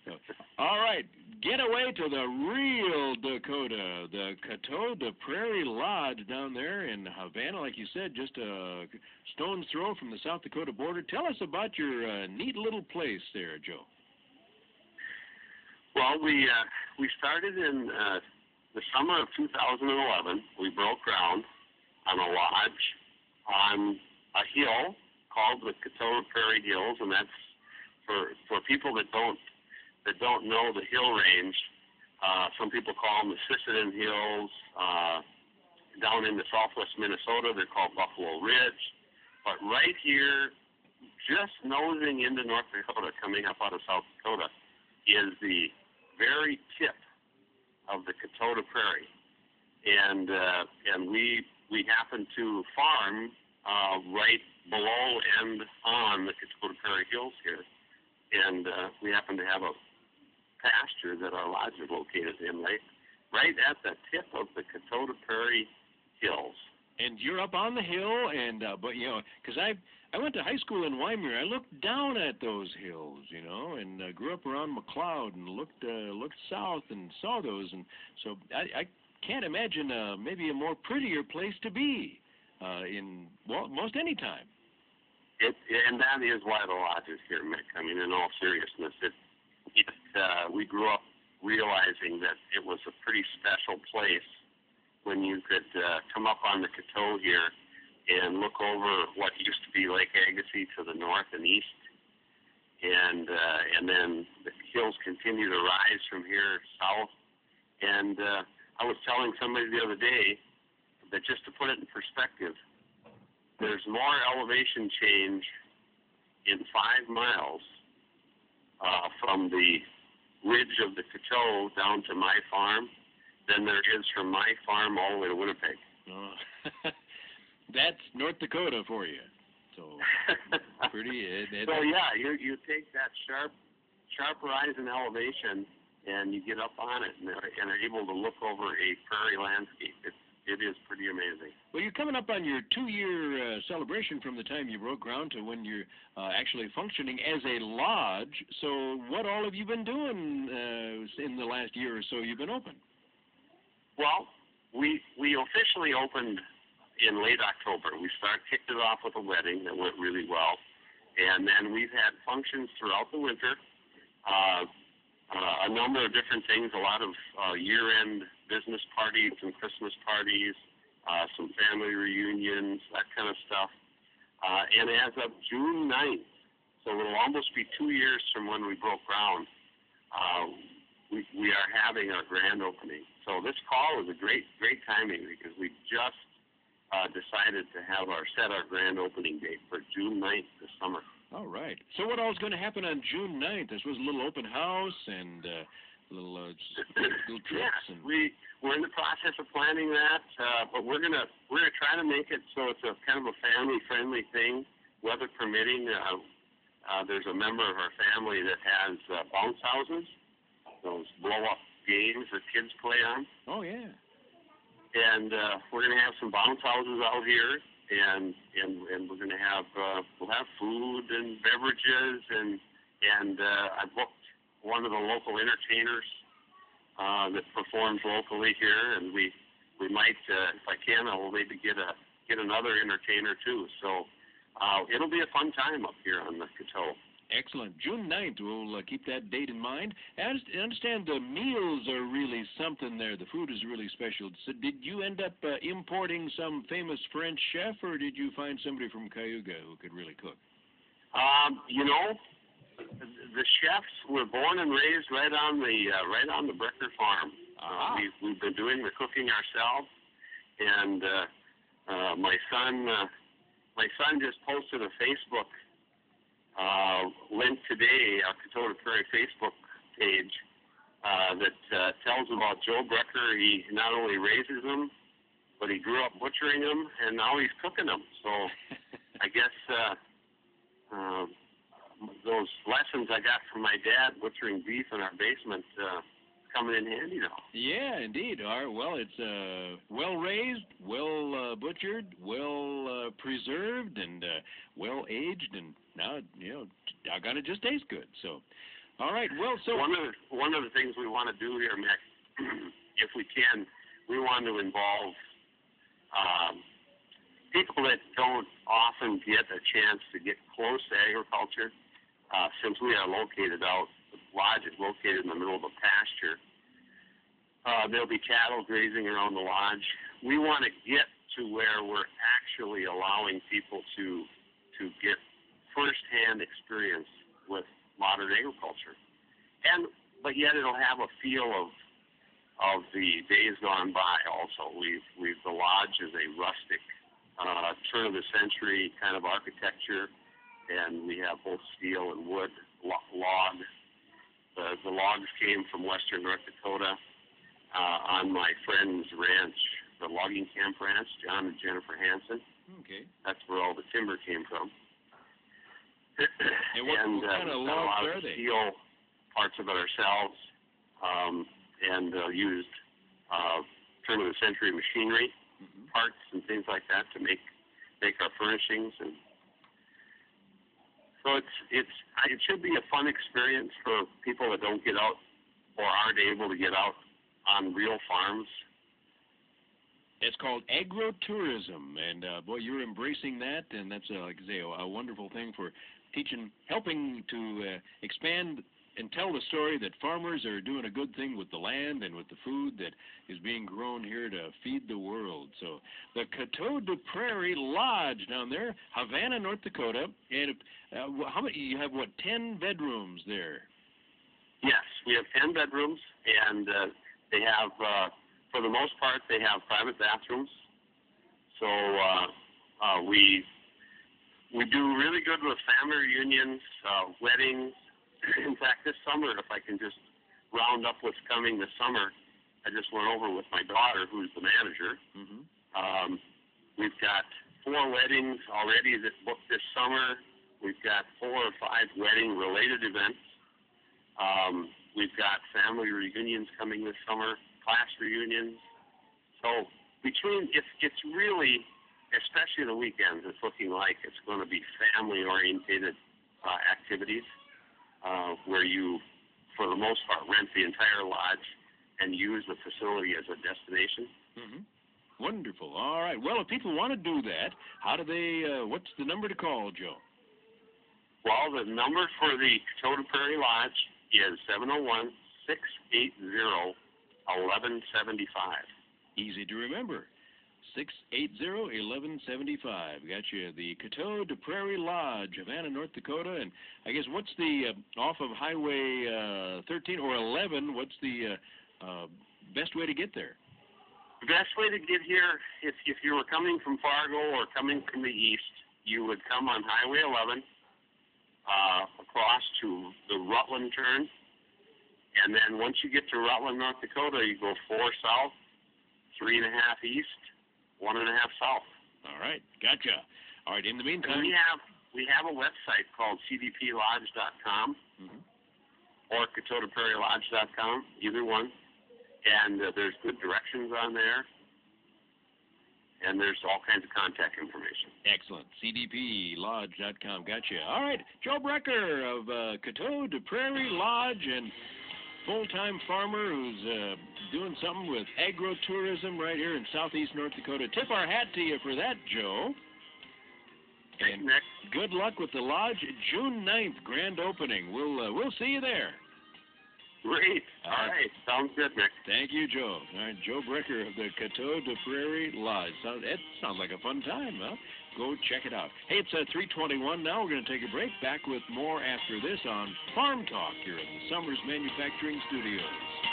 So, all right, get away to the real Dakota, the Coteau Prairie Lodge down there in Havana, like you said, just a stone's throw from the South Dakota border. Tell us about your neat little place there, Joe. Well, we started in the summer of 2011. We broke ground on a lodge on a hill called the Coteau Prairie Hills, and that's for people that don't know the hill range. Some people call them the Sisseton Hills. Down in the southwest Minnesota, they're called Buffalo Ridge. But right here, just nosing into North Dakota, coming up out of South Dakota, is the very tip of the Coteau Prairie, and we happen to farm right below and on the Coteau Prairie Hills here, and we happen to have a pasture that our lodge is located in, right at the tip of the Coteau Prairie Hills. And you're up on the hill, and but you know, because I went to high school in Wyoming. I looked down at those hills, you know, and grew up around McLeod and looked south and saw those, and so I can't imagine maybe a more prettier place to be in most any time. And that is why the lodge is here, Mick. I mean, in all seriousness, we grew up realizing that it was a pretty special place when you could come up on the Coteau here and look over what used to be Lake Agassiz to the north and east, and then the hills continue to rise from here south. And I was telling somebody the other day that just to put it in perspective, there's more elevation change in 5 miles from the ridge of the Coteau down to my farm than there is from my farm all the way to Winnipeg. Oh. That's North Dakota for you. So pretty. So yeah, you take that sharp rise in elevation, and you get up on it, and are able to look over a prairie landscape. It is pretty amazing. Well, you're coming up on your 2-year celebration from the time you broke ground to when you're actually functioning as a lodge. So what all have you been doing in the last year or so you've been open? Well, we officially opened in late October. We kicked it off with a wedding that went really well, and then we've had functions throughout the winter, a number of different things, a lot of year-end business parties and Christmas parties, some family reunions, that kind of stuff. And as of June 9th, so it'll almost be 2 years from when we broke ground, we are having our grand opening. So this call is a great timing because we just decided to set our grand opening date for June 9th this summer. All right. So what all is going to happen on June 9th? This was a little open house and little trips. Yeah, and we're in the process of planning that, but we're gonna try to make it so it's a kind of a family-friendly thing, weather permitting. There's a member of our family that has bounce houses, those blow-up games that kids play on. Oh yeah. And we're going to have some bounce houses out here, and we're going to have we'll have food and beverages, and I booked one of the local entertainers that performs locally here, and we might, if I can, I'll maybe get another entertainer too. So it'll be a fun time up here on the Coteau. Excellent. June 9th, we'll keep that date in mind. I understand the meals are really something there. The food is really special. So did you end up importing some famous French chef, or did you find somebody from Cayuga who could really cook? You know, the chefs were born and raised right on the Brecker farm. We've been doing the cooking ourselves, and my son just posted a Facebook link today, our Coteau Prairie Facebook page, that tells about Joe Brecker. He not only raises them, but he grew up butchering them, and now he's cooking them. So I guess those lessons I got from my dad butchering beef in our basement coming in handy now. Yeah, indeed. Well, it's well raised, well butchered, well preserved, and well aged, and now doggone it just tastes good. So, All right. Well, so one of the things we want to do here, Mick, if we can, we want to involve people that don't often get a chance to get close to agriculture. Since we are located out, the lodge is located in the middle of a pasture. There'll be cattle grazing around the lodge. We want to get to where we're actually allowing people to get firsthand experience with modern agriculture, but yet it'll have a feel of the days gone by. Also, the lodge is a rustic, turn of the century kind of architecture, and we have both steel and wood log. The logs came from western North Dakota on my friend's ranch, the Logging Camp Ranch, John and Jennifer Hansen. Okay. That's where all the timber came from. And what kind of logs are they? Steel parts of it ourselves, and used turn of the century machinery parts and things like that to make our furnishings. And so it should be a fun experience for people that don't get out or aren't able to get out on real farms. It's called agrotourism, and boy, you're embracing that, and that's like I say, a wonderful thing for helping to expand and tell the story that farmers are doing a good thing with the land and with the food that is being grown here to feed the world. So the Coteau de Prairie Lodge down there, Havana, North Dakota, and how many? You have 10 bedrooms there? Yes, we have 10 bedrooms, and they have, for the most part, they have private bathrooms. So we do really good with family reunions, weddings. In fact, this summer, if I can just round up what's coming this summer, I just went over with my daughter, who's the manager. We've got 4 weddings already that booked this summer. We've got 4 or 5 wedding-related events. We've got family reunions coming this summer, class reunions. So it's really, especially the weekends, it's looking like it's going to be family-oriented activities. Where you, for the most part, rent the entire lodge and use the facility as a destination. Wonderful. All right. Well, if people want to do that, how do they, what's the number to call, Joe? Well, the number for the Coteau de Prairie Lodge is 701-680-1175. Easy to remember. 680-1175. Got you. The Coteau de Prairie Lodge, Havana, North Dakota. And I guess what's the, off of Highway 13 or 11, what's the best way to get there? The best way to get here, if you were coming from Fargo or coming from the east, you would come on Highway 11 across to the Rutland turn. And then once you get to Rutland, North Dakota, you go 4 south, 3.5 east, 1.5 south. All right, gotcha. All right, in the meantime, we have a website called cdplodge.com or CoteauDePrairieLodge.com, either one, and there's good directions on there, and there's all kinds of contact information. Excellent. cdplodge.com. Gotcha. All right, Joe Brecker of Coteau de Prairie Lodge, and full-time farmer who's doing something with agrotourism right here in southeast North Dakota. Tip our hat to you for that, Joe. And Nick, good luck with the lodge. June 9th, grand opening. We'll see you there. Great. All right. Sounds good, Nick. Thank you, Joe. All right, Joe Brecker of the Coteau de Prairie Lodge. It sounds like a fun time, huh? Go check it out. Hey, it's 3:21 now. We're going to take a break. Back with more after this on Farm Talk here at the Summers Manufacturing Studios.